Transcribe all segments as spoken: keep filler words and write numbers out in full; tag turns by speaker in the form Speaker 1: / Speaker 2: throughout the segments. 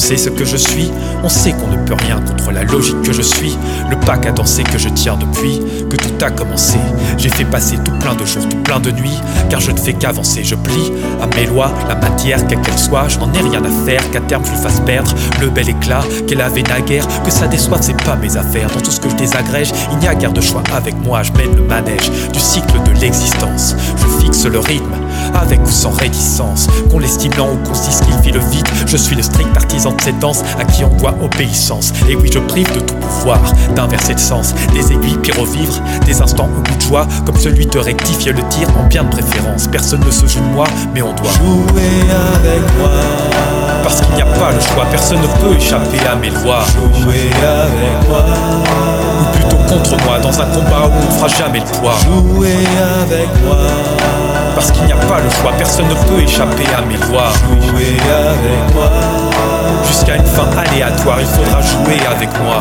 Speaker 1: sait ce que je suis, on sait qu'on ne peut rien contre la logique que je suis. Le pas cadencé que je tiens depuis que tout a commencé. J'ai fait passer tout plein de jours, tout plein de nuits, car je ne fais qu'avancer, je plie à mes lois, la matière quelle qu'elle soit. Je n'en ai rien à faire qu'à terme je lui fasse perdre le bel éclat qu'elle avait naguère. Que ça déçoive, c'est pas mes affaires. Dans tout ce que je désagrège, il n'y a guère de choix avec moi. Je mène le manège du cycle de l'existence. Je fixe le rythme avec ou sans réticence. Qu'on l'estime lent ou qu'on se dise qu'il vit le vide, je suis le strict artisan de cette danse à qui on doit obéissance. Et oui, je prive de tout pouvoir d'inverser le sens des aiguilles, puis revivre des instants au bout de joie, comme celui de rectifier le tir en bien de préférence. Personne ne se joue de moi, mais on doit
Speaker 2: jouer avec moi,
Speaker 1: parce qu'il n'y a pas le choix. Personne ne peut échapper à mes lois.
Speaker 2: Jouer avec moi,
Speaker 1: ou plutôt contre moi, dans un combat où on ne fera jamais le poids.
Speaker 2: Jouer avec moi,
Speaker 1: parce qu'il n'y a pas le choix. Personne ne peut échapper à mes lois.
Speaker 2: Jouer avec moi,
Speaker 1: jusqu'à une fin aléatoire, il faudra jouer avec moi.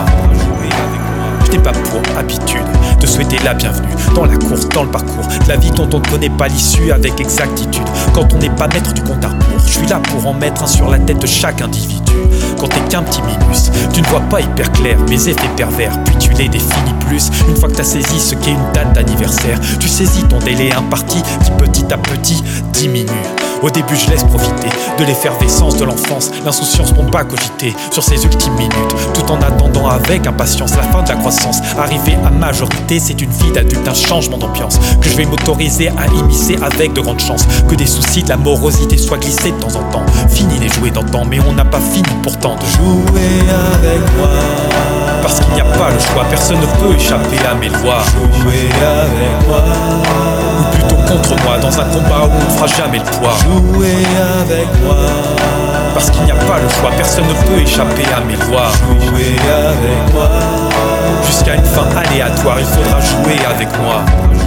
Speaker 1: Je n'ai pas pour habitude de souhaiter la bienvenue dans la course, dans le parcours de la vie dont on ne connaît pas l'issue avec exactitude. Quand on n'est pas maître du compte à rebours, je suis là pour en mettre un sur la tête de chaque individu. Quand t'es qu'un petit minus, tu ne vois pas hyper clair mes effets pervers, puis tu les définis plus. Une fois que t'as saisi ce qu'est une date d'anniversaire, tu saisis ton délai imparti qui petit à petit diminue. Au début je laisse profiter de l'effervescence de l'enfance, l'insouciance pour ne pas cogiter sur ces ultimes minutes, tout en attendant avec impatience la fin de la croissance. Arrivé à majorité, c'est une vie d'adulte, un changement d'ambiance que je vais m'autoriser à immiscer avec de grandes chances. Que des soucis de la morosité soient glissés de temps en temps. Fini les jouets d'antan, mais on n'a pas fini pourtant de
Speaker 2: jouer avec moi,
Speaker 1: parce qu'il n'y a pas le choix. Personne ne peut échapper à mes lois.
Speaker 2: Jouer avec moi,
Speaker 1: ou plutôt contre moi, dans un combat où on ne fera jamais le poids.
Speaker 2: Jouer avec moi,
Speaker 1: parce qu'il n'y a pas le choix. Personne ne peut échapper à mes lois.
Speaker 2: Jouer avec moi,
Speaker 1: jusqu'à une fin aléatoire, il faudra jouer avec moi.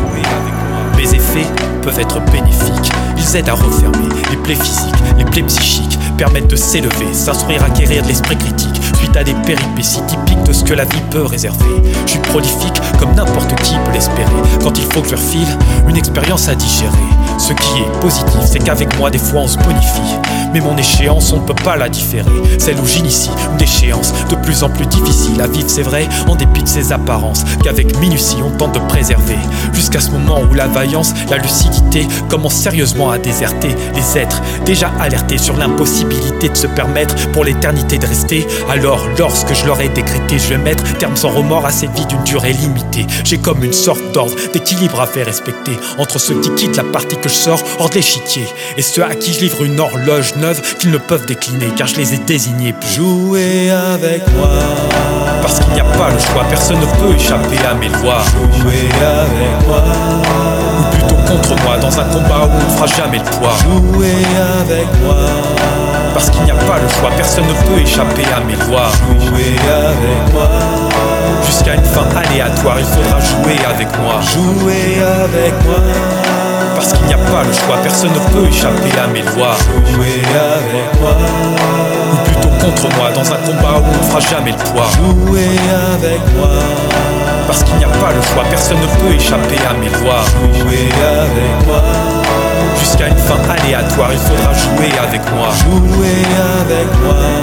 Speaker 1: Mes effets peuvent être bénéfiques, ils aident à refermer les plaies physiques, les plaies psychiques, permettent de s'élever, s'instruire, acquérir de l'esprit critique, suite à des péripéties typiques de ce que la vie peut réserver. Je suis prolifique comme n'importe qui peut l'espérer, quand il faut que je refile une expérience à digérer. Ce qui est positif, c'est qu'avec moi des fois on se bonifie, mais mon échéance on ne peut pas la différer. Celle où j'initie une déchéance de plus en plus difficile à vivre, c'est vrai, en dépit de ses apparences, qu'avec minutie on tente de préserver, jusqu'à ce moment où la vaillance, la lucidité commence sérieusement à déserter les êtres déjà alertés sur l'impossibilité de se permettre pour l'éternité de rester. Alors lorsque je leur ai décrété, je vais mettre terme sans remords à cette vie d'une durée limitée. J'ai comme une sorte d'ordre d'équilibre à faire respecter entre ceux qui quittent la partie que je sors hors de l'échiquier et ceux à qui je livre une horloge neuve qu'ils ne peuvent décliner, car je les ai désignés pour
Speaker 2: jouer avec moi,
Speaker 1: parce qu'il n'y a pas le choix. Personne ne peut échapper à mes lois.
Speaker 2: Jouer avec moi,
Speaker 1: ou plutôt contre moi, dans un combat où on ne fera jamais le poids.
Speaker 2: Jouer avec moi,
Speaker 1: parce qu'il n'y a pas le choix. Personne ne peut échapper à mes lois.
Speaker 2: Jouer avec moi,
Speaker 1: jusqu'à une fin aléatoire, il faudra jouer avec moi.
Speaker 2: Jouer avec moi,
Speaker 1: parce qu'il n'y a pas le choix. Personne ne peut échapper à mes lois.
Speaker 2: Jouer avec moi,
Speaker 1: ou plutôt contre moi, dans un combat où on ne fera jamais le poids.
Speaker 2: Jouer avec moi,
Speaker 1: parce qu'il n'y a pas le choix. Personne ne peut échapper à mes lois.
Speaker 2: Jouer avec moi,
Speaker 1: jusqu'à une fin aléatoire, il faudra jouer avec moi.
Speaker 2: Jouer avec moi,